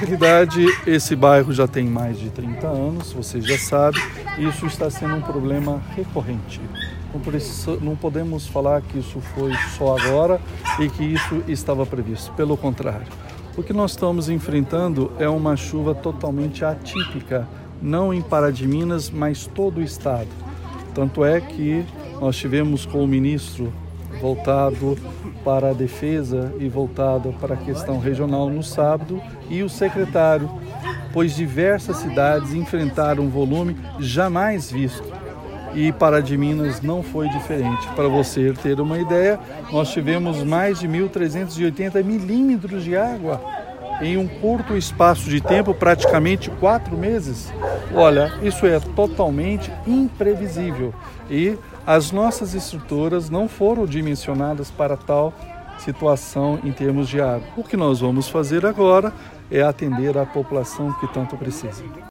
realidade, esse bairro já tem mais de 30 anos, você já sabe, e isso está sendo um problema recorrente. Não podemos falar que isso foi só agora e que isso estava previsto, pelo contrário. O que nós estamos enfrentando é uma chuva totalmente atípica, não em Pará de Minas, mas todo o estado. Tanto é que nós tivemos com o ministro voltado para a defesa e voltado para a questão regional no sábado e o secretário, pois diversas cidades enfrentaram um volume jamais visto e Pará de Minas não foi diferente. Para você ter uma ideia, nós tivemos mais de 1.380 milímetros de água em um curto espaço de tempo, praticamente 4 meses. Olha, isso é totalmente imprevisível e as nossas estruturas não foram dimensionadas para tal situação em termos de água. O que nós vamos fazer agora é atender a população que tanto precisa.